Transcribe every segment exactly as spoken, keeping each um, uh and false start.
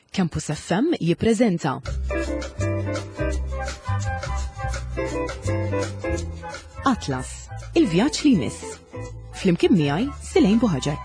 Campus F M jippreżenta Atlas, il-vjaġġ li jmiss. Flimkien miegħi Silejn Buħaġar.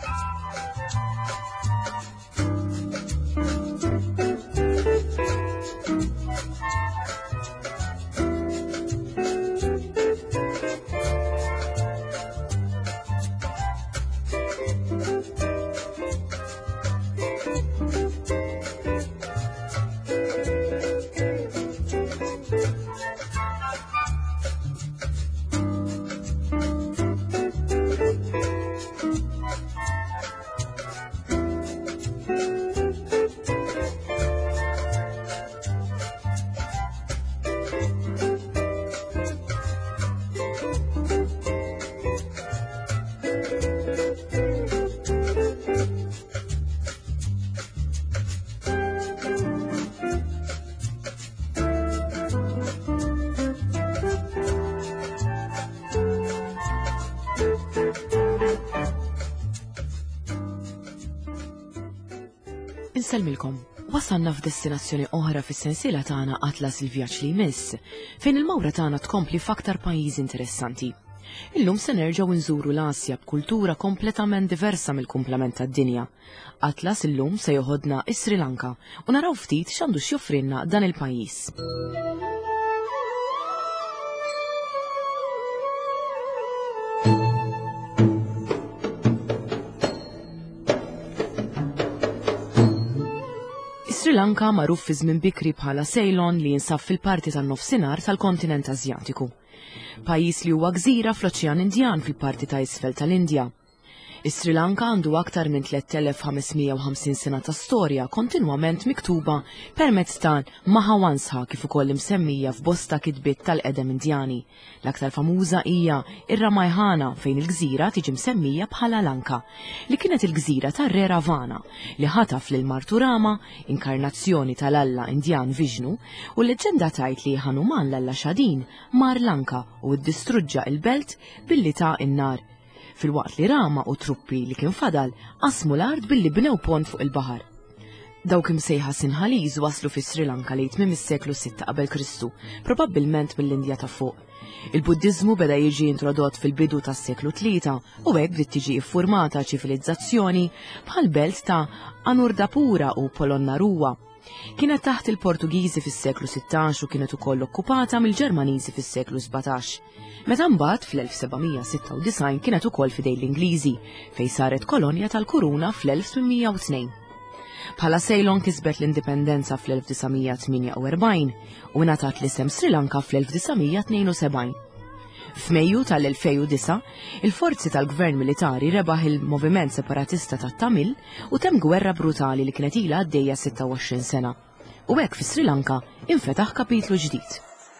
Inselmilkom, wasalna f'destinazzjoni oħra fis-sensiela tagħna Atlas il-vjaġġ li jmiss, fejn il-mawra tagħna tkompli f'aktar pajjiżi interessanti. Illum se nerġgħu nżuru l-Asja b'kultura kompletament diversa mill-kumplament tad-dinja. Atlas illum se joħodna is-Sri Lanka u naraw ftit x'għandu x'joffrilna dan il-pajjiż. Sri Lanka magħruf fi żmien bikri bħala Ceylon li jinsab fil-parti tan-nofsinhar tal-kontinent Asjatiku. Pajjiż li huwa gżira fl-Oċean Indjan fil-parti ta' isfel tal-Indja. Is-Sri Lanka għandu aktar minn tliet elef u ħamesmija u ħamsin sena ta' storja kontinwament miktuba permezz ta' Mahawansha kif ukoll imsemmija f'bosta kitbiet tal-qedem Indjani. L-aktar famuża hija ir-Ramayana fejn il-gżira tiġi msemmija bħala Lanka, li kienet il-gżira tar-Re Ravana li ħataf lil Martu Rama, inkarnazzjoni tal-Alla Indjan Vishnu, u l-leġenda tgħid li Hanuman l-Alla Xadin mar Lanka u ddistruġġa l-belt billi ta' in-nar. Fil-waqt li Rama u truppi li kien fadal qasmu l-art billi bnew pont fuq il-baħar. Dawk imsejħa Sinħaliż waslu fi Sri Lanka li tmiem is-seklu sitta qabel Kristu, probabbilment mill-Indja ta' fuq. Il-Buddiżmu beda jiġi introdott fil-bidu tas-seklu tlieta u hekk bdiet tiġi ffurmata ċivilizzazzjoni bħal belt ta' Anuradhapura u Polonnaruwa. Kienet taħt il-Portugiżi fis-seklu sittax u kienet ukoll okkupata mill-Ġermaniżi fis-seklu sebatax. Meta mbagħad fl-elf sebgħamija sitta u disgħin kienet ukoll fidejn l-Ingliżi fejn saret kolonja tal-Kuruna fl-elf tminmija u tnejn. Bħala Ceylon kisbet l-indipendenza fl-elf disamija tminja u erbgħin u ngħatat l-isem Sri Lanka fl-elf disamija tnejn u sebgħin. F'Mejju tal-elfejn u disa', il-forzi tal-gvern militari rebaħ il-moviment separatista tat-Tamil u temm gwerra brutali li kienet ilha għaddejja sitta u għoxrin sena. U hekk fi Sri Lanka infetaħ kapitlu ġdid.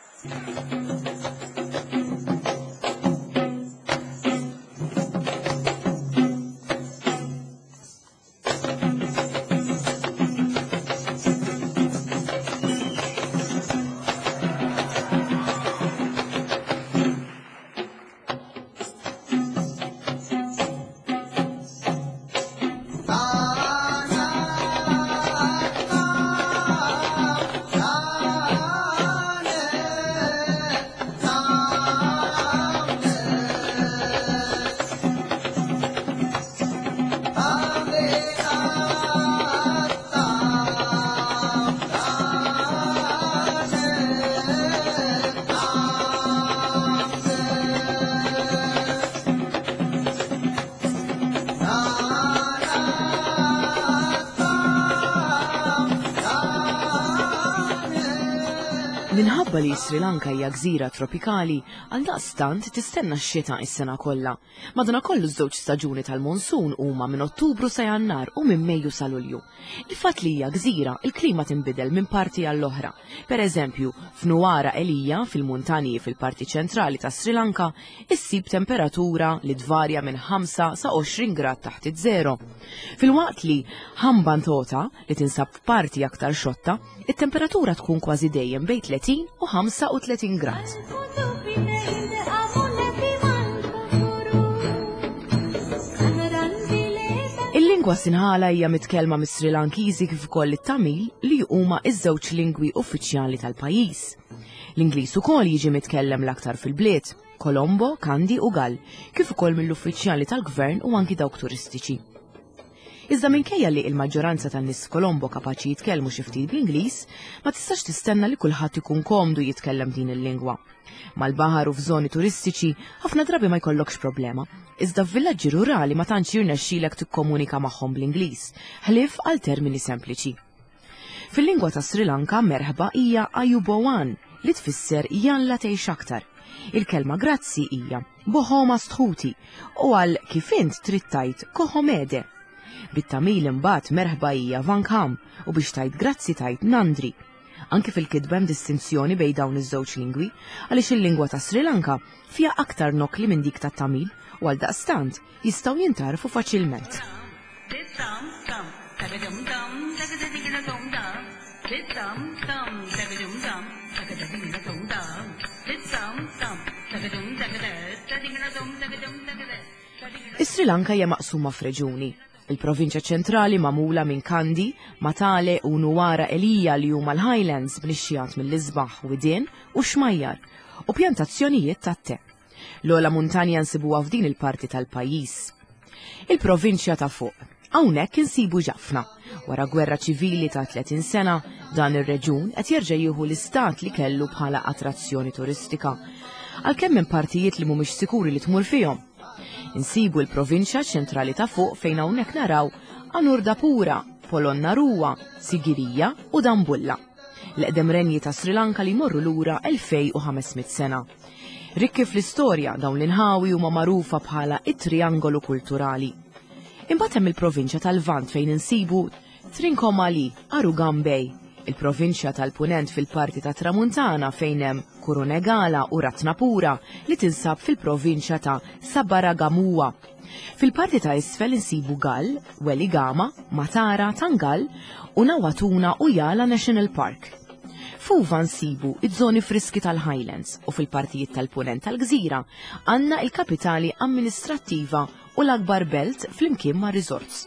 Minħabba li Sri Lanka hija gżira tropikali, għaldaqstant tistenna x-xita is-sena kollha. Madankollu ż-żewġ staġuni tal-monsun huma minn Ottubru sa Jannar u minn Mejju sa Lulju. Il-fatt li hija gżira, il-klima tinbidel minn parti għall-oħra. Pereżempju, f'Nuwara Elija fil-muntanji fil-parti ċentrali ta' Sri Lanka issib temperatura li tvarja minn ħamsa sa għoxrin grad taħt iż-żero. Fil-waqt li Hambantota li tinsab f'parti aktar xotta, it-temperatura tkun kważi dejjem bejn tletin u ħamsa u tletin grad. Il-lingwa Sinhala hija mitkellma mis-Sri Lankiżi kif ukoll it-Tamil li huma iż-żewġ lingwi uffiċjali tal-pajjiż. L-Ingliż ukoll jiġi mitkellem l-aktar fil-bliet, Colombo, Kandy u Gall, kif ukoll mill-uffiċjali tal-gvern u anki dawk turistiċi. Iżda minkejja li l-maġġoranza tan-nies f'Colombo kapaċi jitkellmu xi ftit bl-Ingliż, ma tistax tistenna li kulħadd ikun komdu jitkellem din il-lingwa. Mal-baħar u f'żoni turistiċi ħafna drabi ma jkollokx problema, iżda f'villaġġi rurali ma tantx jirnexxielek tikkomunika magħhom bl-Ingliż, ħlief għal termini sempliċi. Fil-lingwa ta' Sri Lanka merħba hija Ayubowan li tfisser jalla tgħix aktar. Il-kelma grazzi hija boħoma stħuti u għal kif int trid tgħid kohomede. Bit-Tamil imbagħad merħba hija vankam u biex tgħid grazzi tgħid nandri. Anke fil-kitba hemm distinzjoni bejn dawn iż-żewġ lingwi għaliex il-lingwa ta' Sri Lanka fiha aktar nokli minn dik tat-Tamil u għaldaqstant jistgħu jintarfu faċilment. Is-Sri Lanka hija maqsuma f'reġuni. Il-provinċja ċentrali magħmula minn Kandy, Matale u Nuwara Eliya li huma l-Highlands bnixxijat mill-isbaħ widien u xmajjar u pjantazzjonijiet tat-te. L-ogħla muntanja nsibuha f'din il-parti tal-pajjiż. Il-provinċja ta' fuq. Hawnhekk insibu Ġafna. Wara gwerra ċivili ta' tletin sena, dan ir-reġun qed jerġa' jieħu l-istat li kellu bħala attrazzjoni turistika. Għalkemm hemm partijiet li mhumiex sikuri li tmur fihom. Insibu l-provinċja ċentrali ta' fuq fejn hawnhekk naraw Anuradhapura, Polonnaruwa, Sigiriya u Dambulla. L-eqdem renji ta' Sri Lanka li jmorru lura elfejn u ħamesmiet sena. Rikki fl-istorja dawn l-inħawi huma magħrufa bħala it-triangolu kulturali. Imbagħad hemm il-provinċja tal-Lvant fejn insibu Trincomalee, Arugambey, il-provinċja tal-Punent fil-parti ta' Tramuntana fejn hemm Kurunegala u Ratnapura li tinsab fil-provinċja ta' Sabaragamuwa. Fil-parti ta' isfel insibu Gall, Weligama, Matara, Tangal u Nawatuna u Yala National Park. Fuva nsibu iż-żoni friski tal-Highlands u fil-partijiet tal-Punent tal-Gżira għandna il-kapitali amministrattiva u l-akbar belt flimkien ma' resorts.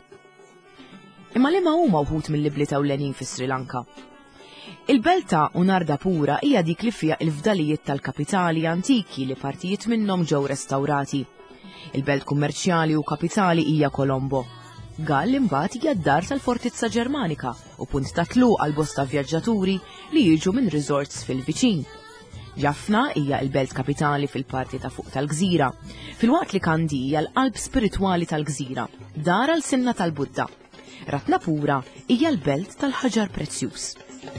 Imma liema huma wħud mill-ibliet ewlenin fi Sri Lanka. Il-belt ta' Anuradhapura hija dik li fiha l-fdalijiet tal-kapitali antiki li partijiet minnhom ġew restawrati. Il-belt kummerċjali u kapitali hija Colombo. Gall imbagħad hija d-dar tal-Fortizza Ġermanika u punt ta' tluq għal bosta vjaġġaturi li jiġu minn resorts fil-viċin. Ġafna hija l-belt kapitali fil-parti ta' fuq tal-Gżira, filwaqt li Kandy hija l-qalb spiritwali tal-Gżira, dar għal sinna tal-Budda. Ratnapura hija l-belt tal-ħaġar prezzjuż.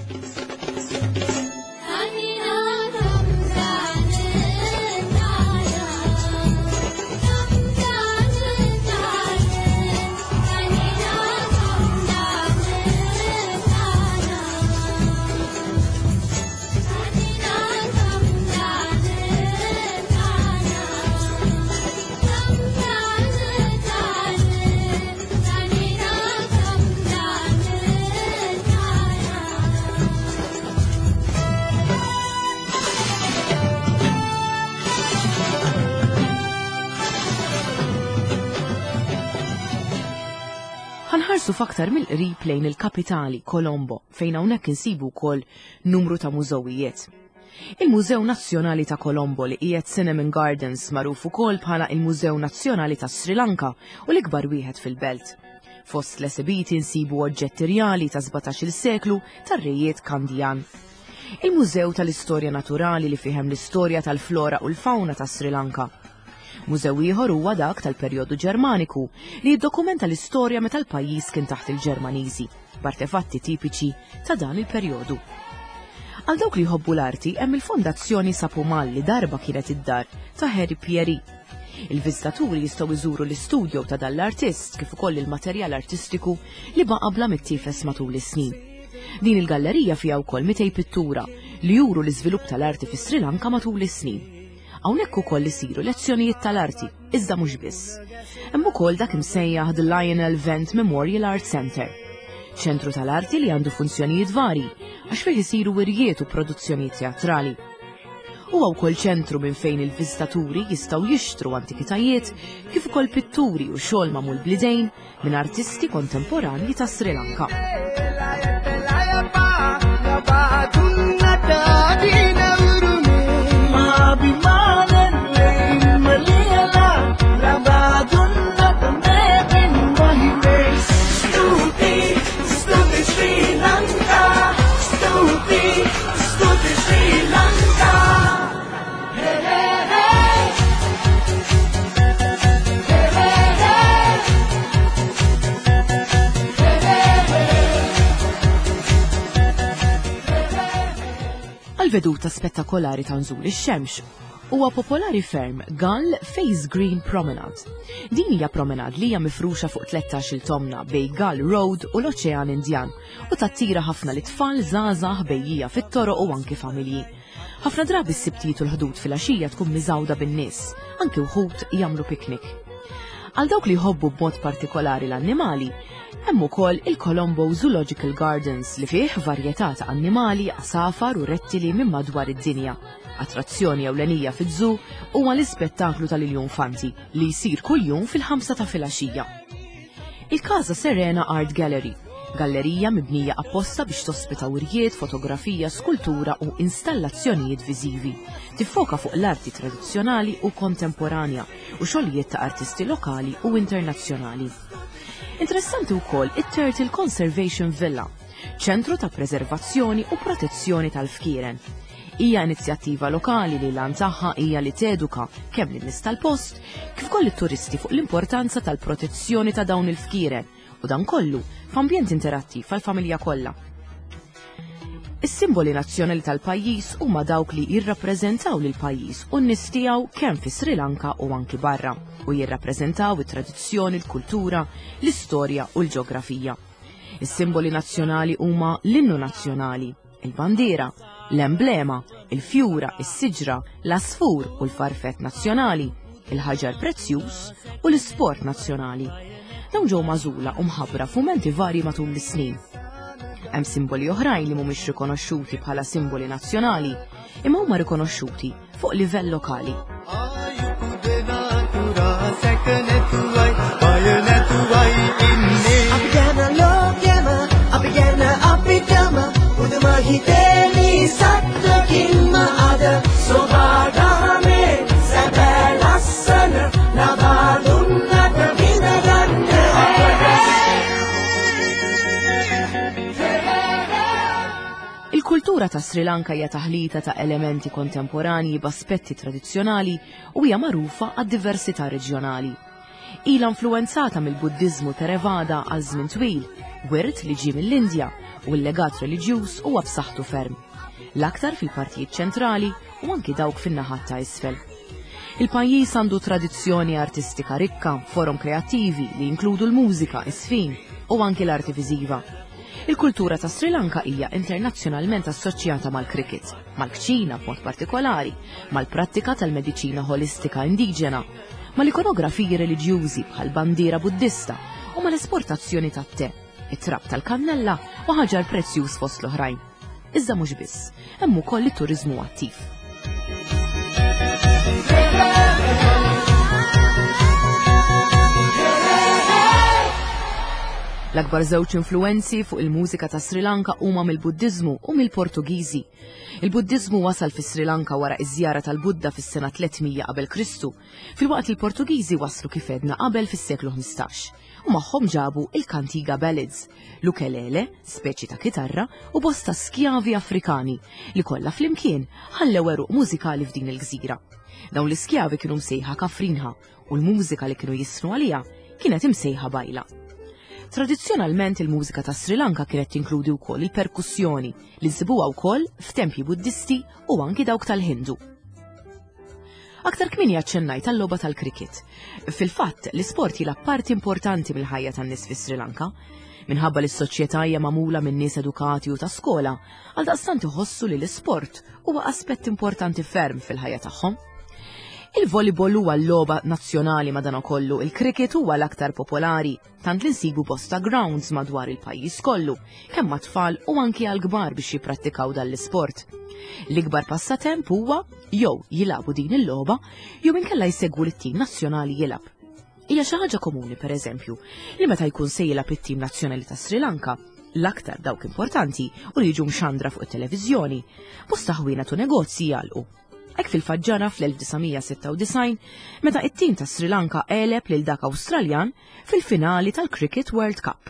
Ħanħarsu f'aktar mill-qrib lejn il-kapitali Colombo fejn hawnhekk insibu wkoll numru ta' mużewijiet. Il-Mużew Nazzjonali ta' Colombo li qiegħed Cinnamon Gardens magħruf ukoll bħala il-Mużew Nazzjonali ta' Sri Lanka u l-ikbar wieħed fil-belt. Fost l-esibiti insibu oġġetti rjali ta' sbatax-il seklu tar-rejiet Kandyan. Il-Mużew tal-Istorja Naturali li fihem l-istorja tal-flora u l-fawna ta' Sri Lanka. Mużew ieħor huwa dak tal-perjodu Ġermaniku li jiddokumenta l-istorja meta l-pajjiż kien taħt il-Ġermaniżi, b'artefatti tipiċi ta' dan il-perjodu. Għal dawk li jħobbu l-arti hemm il-Fondazzjoni Sapumal li darba kienet id-dar ta' Harry Pieri. Il-viżitaturi jistgħu jżuru l-istudju ta' dan l-artist kif ukoll il-materjal artistiku li baqa' bla mittiefes matul is-snin. Din il-gallerija fiha wkoll mitej pittura li juru l-iżvilupp tal-arti fi Sri Lanka matul is-snin. Hawnhekk ukoll isiru lezzjonijiet tal-arti, iżda mhux biss. Hemm ukoll dak imsejjaħ The Lionel Vent Memorial Art Center, ċentru tal-arti li għandu funzjonijiet varji għax fih isiru wirjiet u produzzjonijiet teatrali. Huwa wkoll ċentru minn fejn il-viżitaturi jistgħu jixtru antikitajiet kif ukoll pitturi u xogħol magħmul bl-idejn minn artisti kontemporanji ta' Sri Lanka. Għal-veduta spettakolari ta' nżul ix-xemx huwa popolari ferm Gull Face Green Promenade. Din hija promenad li hija mifruxa fuq tlettax-il tomna bejn Gull Road u l-Oċean Indjan u tattira ħafna l-itfal żgħażagħ bejjija fit-toroq u anki familji. Ħafna drabi s-sibtiet u l-ħdud fil-għaxija tkun miżawda bin-nies, anke wħud jagħmlu piknik. Għal dawk li jħobbu b'mod partikolari l-annimali, hemm ukoll il-Colombo Zoological Gardens li fih varjetà ta' annimali, għasafar u rettili minn madwar id-dinja. Attrazzjoni ewlenija fiż-żu huwa l-ispettaklu tal-iljonfanti li jsir kuljum fil-ħamsa ta' filgħaxija. Il-Casa Serena Art Gallery, gallerija mibnija apposta biex tospita wirjiet, fotografija, skultura u installazzjonijiet viżivi. Tiffoka fuq l-arti tradizzjonali u kontemporanja u xogħlijiet ta' artisti lokali u internazzjonali. Interessanti wkoll it-Turtle Conservation Villa, ċentru ta' preservazzjoni u protezzjoni tal-fkieren. Hija inizjattiva lokali li l-għan tagħha hija li teduka kemm lin-nies tal-post kif ukoll it-turisti fuq l-importanza tal-protezzjoni ta' dawn il-fkieren u dan kollu f'ambjent interattiv għall-familja kollha. Is-simboli nazzjonali tal-pajjiż huma dawk li jirrappreżentaw lil pajjiż u n-nies tiegħu kemm fi Sri Lanka u anki barra u jirrappreżentaw it-tradizzjoni, l-kultura, l-istorja u l-ġeografija. Is-simboli nazzjonali huma l-innu nazzjonali, il-bandiera, l-emblema, il-fjura, is-siġra, l-asfur u l-farfett nazzjonali, il-ħaġar prezzjuż u l-isport nazzjonali. Dawn ġew magħżula u mħabbra f'mumenti varji matul is-snin. Hemm simboli oħrajn li mhumiex rikonoxxuti bħala simboli nazzjonali, imma huma rikonoxxuti fuq livell lokali. Il-kultura ta' Sri Lanka hija taħlita ta' elementi kontemporanji b'aspetti tradizzjonali u hija magħrufa għad-diversità reġjonali. Ilha influwenzata mill-Buddiżmu Theravada għal żmien twil, wirt li ġie mill-Indja u l-legat reliġjuż huwa b'saħħtu ferm, l-aktar fil-partijiet ċentrali u anki dawk fin-naħat ta' isfel. Il-pajjiż għandu tradizzjoni artistika rikka, forom kreattivi li jinkludu l-mużika, is-sfin u anki l-arti viżiva. Il-kultura ta' Sri Lanka hija internazzjonalment assoċjata mal-kriket, mal-kċina b'mod partikolari, mal-prattika tal-mediċina holistika indiġena, mal-ikonografiji reliġjużi bħal bandiera Buddista u mal-esportazzjoni tat-te, it-trab tal-kannella u ħaġar prezzjuż fost l-oħrajn. Iżda mhux biss, hemm ukoll it-turiżmu attiv. L-akbar żewġ influenzi fuq il-mużika ta' Sri Lanka huma mill-Buddiżmu u mill-Portugiżi. Il-Buddiżmu wasal fi Sri Lanka wara iż-żjara tal-Budda fis-sena tlietmija qabel Kristu, filwaqt il-Portugiżi waslu kif edna qabel fis-seklu ħmistax. U magħhom ġabu il-Cantiga Ballads, l-ukelele, speċi ta' kitarra u bosta skjavi Afrikani li kollha flimkien ħallew eruq mużikali f'din il-gżira. Dawn l-iskjavi kienu msejħa kafrinha u l-mużika li kienu jisnu għaliha kienet imsejħa bajla. Tradizzjonalment il-mużika ta' Sri Lanka kienet tinkludi wkoll il-perkussjoni li nsibuha wkoll f'tempji Buddisti u anki dawk tal-Hindu. Aktar kmieni aċċennaj tal-logħba tal-kriket. Fil-fatt, l-isport jilgħab parti importanti mill-ħajja tan-nies fi Sri Lanka. Minħabba li s-soċjetà hija magħmula minn nies edukati u ta' skola, għaldaqstant iħossu li l-isport huwa aspett importanti ferm fil-ħajja tagħhom. Il-volleyball huwa l-logħba nazzjonali madankollu, il-kriket huwa l-aktar popolari, tant li nsibu bosta grounds madwar il-pajjiż kollu, kemm mat-tfal u anki għal kbar biex jipprattikaw dan l-isport. L-ikbar passatemp huwa jew jilagħbu din il-logħba jew inkella jsegwu lit-tim nazzjonali jilgħab. Hija xi ħaġa komuni pereżempju li meta jkun se jilgħab it-tim nazzjonali ta' Sri Lanka, l-aktar dawk importanti u li jiġu mxandra fuq it-televiżjoni, bosta ħwienet u negozji jgħalqu. Hekk fil-faġġara fl-elf-tisa' meta it-tim ta' Sri Lanka għeleb lil dak Awstraljan fil-finali tal-Cricket World Cup.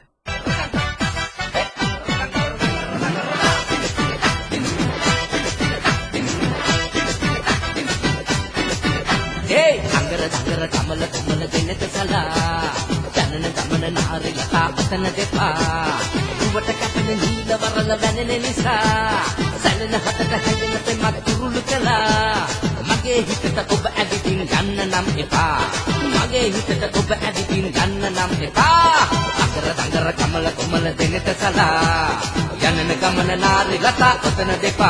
Hey, angara angara kamala kamala dinete sala, janana kamala nari lata patana depa, uvata kapana nila varala vanene nisa, salana hatata hedena te maturulu kala, mage hitata oba editing ganna nam epa, mage hitata oba editing ganna nam epa, angara angara kamala kamala dinete sala, janana kamala nari lata patana depa.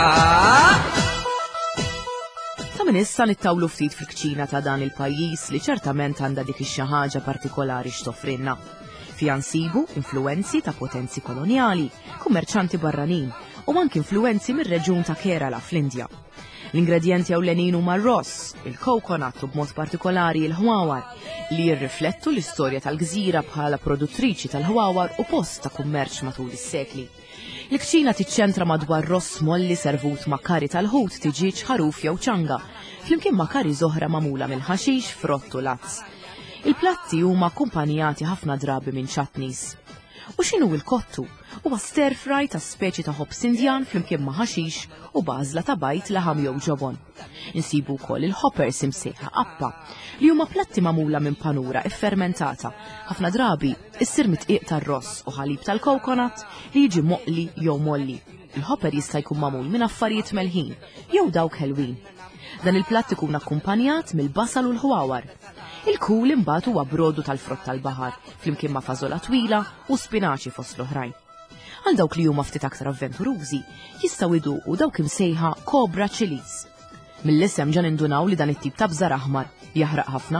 Ta' minn issa nittawlu ftit fil-kċina ta' dan il-pajjiż li ċertament għandha dik ix-xi ħaġa partikolari x'toffrilna. Fiha nsibu influenzi ta' potenzi kolonjali, kummerċanti barranin u anke influenzi mir-reġjun ta' Kerala fl-Indja. L-ingredjenti ewlenin huma r-ross, il-coconut u b'mod partikolari il-ħwawar li jirriflettu l-istorja tal-gżira bħala produttriċi tal-ħwawar u post ta' kummerċ matul is-sekli. L-kċina tiċċentra madwar ross molli servut ma' kari tal-ħut tiġiġ ħaruf jew ċanga, flimkien ma' kari zoħra magħmula minn ħaxix, frott u lazz. Il-platti huma akkumpanjati ħafna drabi minn chutneys. U x'inhu l-kottu? Huwa stir fry ta' speċi ta' ħobs Indjan flimkien ma' ħaxix u bażla ta' bajt laħam jew ġobon. Insibu wkoll il-hoppers imsejħa appa li huma platti magħmula minn panura iffermentata, ħafna drabi issir mitqiq tar-ross u ħalib tal-coconut li jiġi moqli jew molli. Il-hopper jista' jkun magħmul minn affarijiet melħin jew dawk ħelwin. Dan il-platt ikun akkumpanjat mill-basal u l-ħwawar. Il-kul imbagħad huwa brodu tal-frott tal-baħar flimkien ma' fażola twila u spinaċi fost l-oħrajn. Għal dawk li huma ftit aktar avventurużi jistgħu jduqu dawk imsejħa cobra chilies. Mill-isem ġan indunaw li dan it-tip ta' bżar aħmar jaħraq ħafna.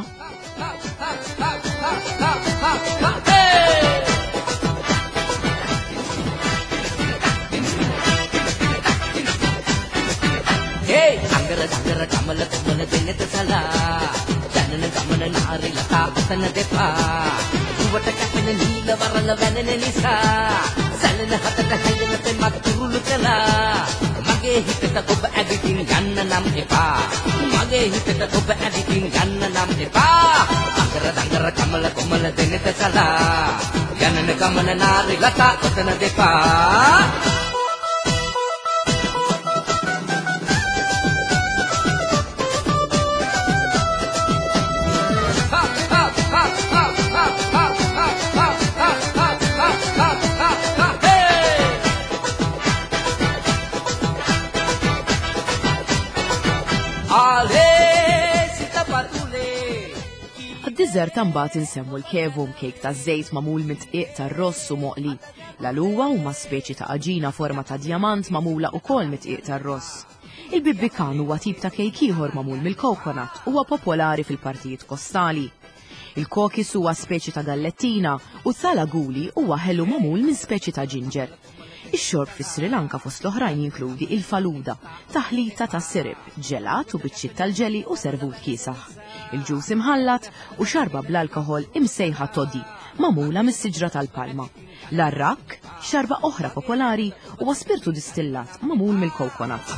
Hey, angara angara kamala kamala dinete sala, janana kamala nari lata patana depa, uvata kapana nila varala vanene nisa, salana hatata hedena te maturulu kala, mage hitata oba editing ganna nam epa, mage hitata oba editing ganna nam epa, angara angara kamala kamala dinete sala, janana kamala nari lata patana depa. Għad-diżert imbagħad insemmu l-kevum cake ta' żejt magħmul mit-tqiq tar-ross u moqli. L-għaluwa huma speċi ta' aġina forma ta' djamant magħmula wkoll mit-tqiq tar-ross. Il-bibbikan huwa tip ta' kejk ieħor magħmul mill-coconut huwa popolari fil-partijiet kostali. Il-kokis huwa speċi ta' gallettina u t-talaguli huwa ħelu magħmul minn speċi ta' ginger. Ix-xorb fis Sri Lanka fost l-oħrajn jinkludi il-faluda, taħlita ta' sirib, ġelat u biċċiet tal-ġeli u servut kiesaħ. Il-ġus imħallat u xarba bl-alkohol imsejħa toddi, magħmula mis-siġra tal-palma. L-arrak, xarba oħra popolari u spirtu distillat magħmul mill-coconut.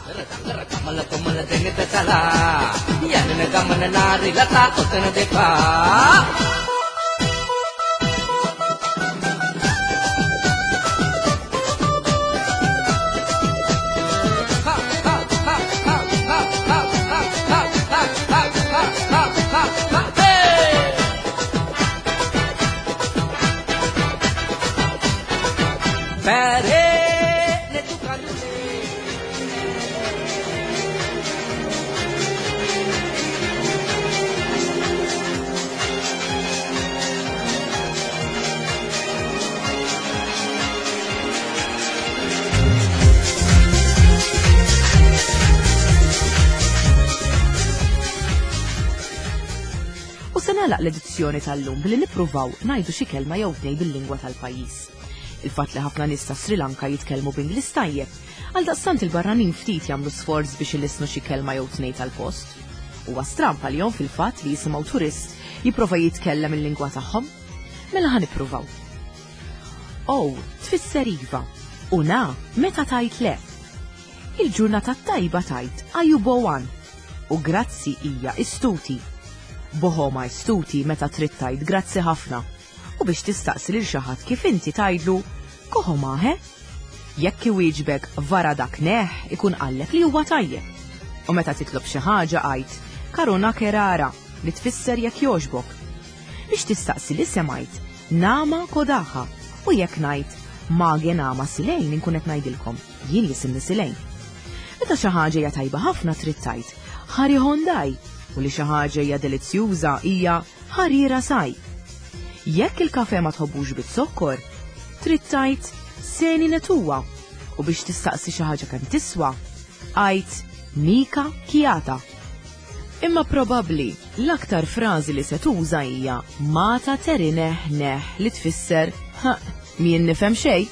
Nagħlaq l-edizzjoni tal-lum billi nippruvaw ngħidu xi kelma jew tnejn bil-lingwa tal-pajjiż. Il-fatt li ħafna nies ta' Sri Lanka jitkellmu b'Ingliż tajjeb, għaldaqstant il-barranin ftit jagħmlu sforz biex ilisnu xi kelma jew tnejn tal-post. Huwa stramp għalihom fil-fatt li jisimgħu turist jipprova jitkellem il-lingwa tagħhom. Mela ħa nippruvaw. Oh, tfisser iva. U na, meta tajt le. Il-ġurnata tajba tajt ajubowan. U grazzi hija istuti. Boħoma istuti meta trid tajt grazzi ħafna. U biex tistaqsi lil xi ħadd kif inti tgħidlu kohoma he? Jekk iwieġbek vara dak neħ ikun qallek li huwa tajjeb. U meta titlob xi ħaġa għid karuna kerara li tfisser jekk jogħġbok. Biex tistaqsi li semajt nama kodaħa u jekk ngħid mage nama silejn inkun qed ngħidilkom jien jisimni silejn. Meta xi ħaġa hija tajba ħafna trid tgħid ħari Hondaj u li xi ħaġa hija delizzjuża hija ħarira saj. Jekk il-kafe ma tħobbux bit-sokkor, trid tgħid seni netuwa u biex tistaqsi xi ħaġa kemm tiswa, għid mika kijata. Imma probabbli l-aktar frażi li se tuża hija mata terineħ neħ li tfisser ha min nifhem xejn.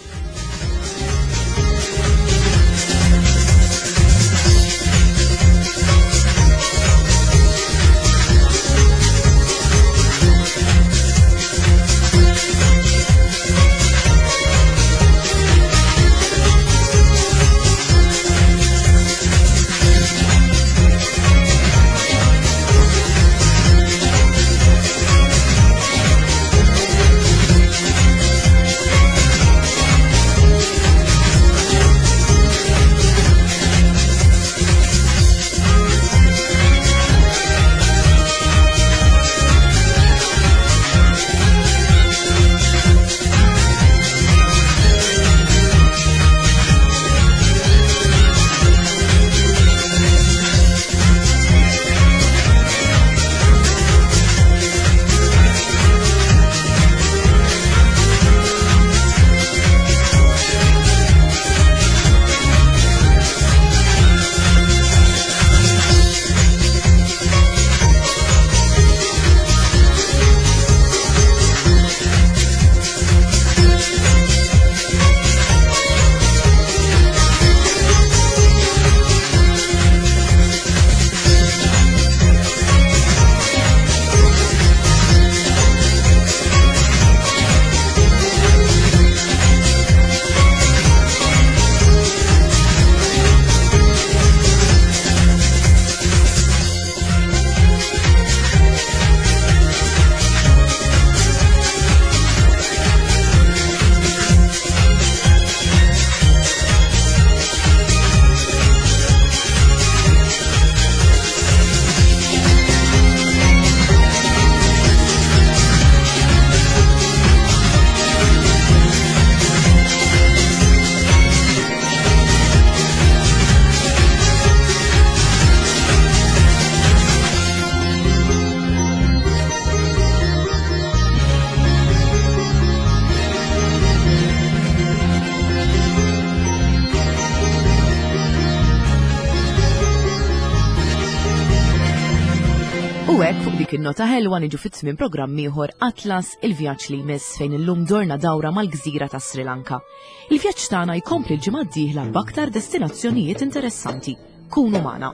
U hekk fuq dik in-nota ħelwa niġu fit-tmiem programm ieħor Atlas il-vjaġġ li jmiss fejn illum dorna dawra mal-gżira ta' Sri Lanka. Il-vjaġġ tagħna jkompli l-ġimgħa d-dieħla b'aktar destinazzjonijiet interessanti. Kunu magħna.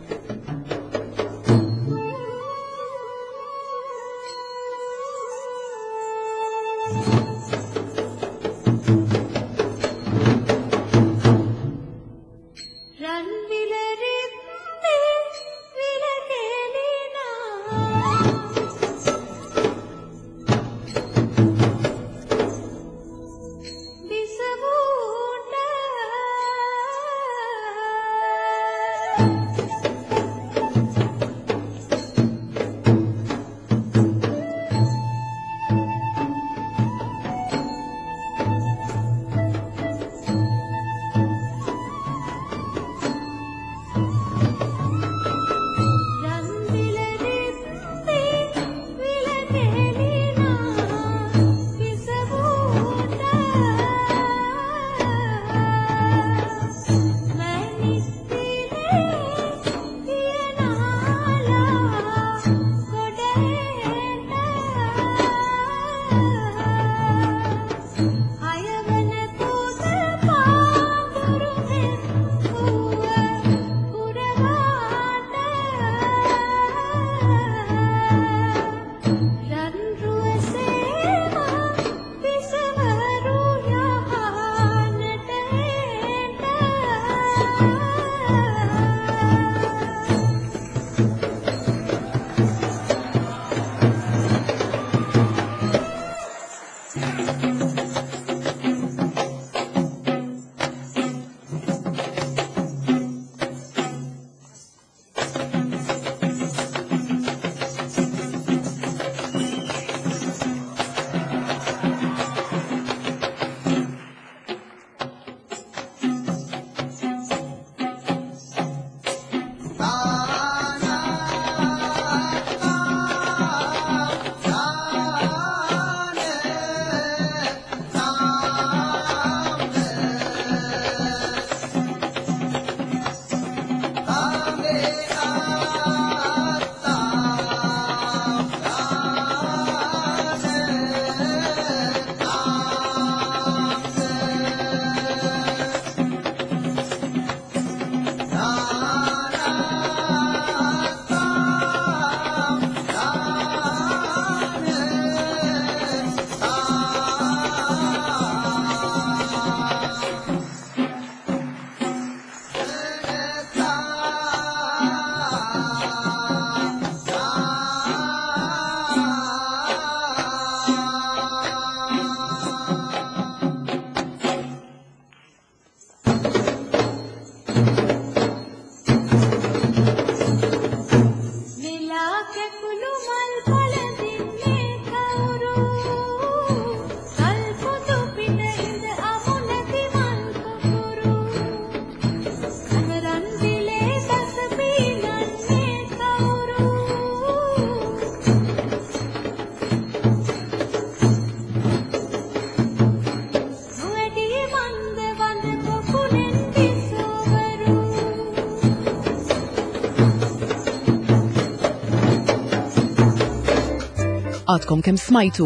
Għadkom kemm smajtu.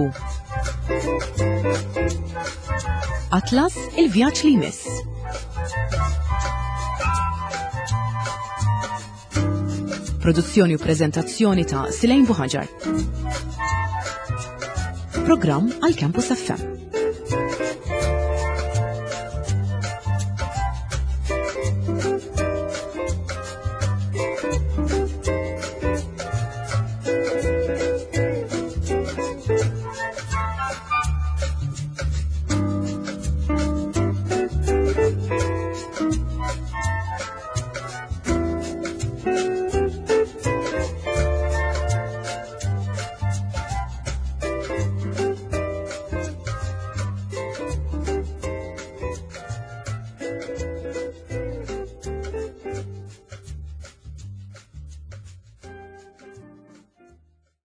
Atlas, il-vjaġġ li jmiss. Produzzjoni u preżentazzjoni ta' Silejn Buħaġar. Programm għal Campus F M.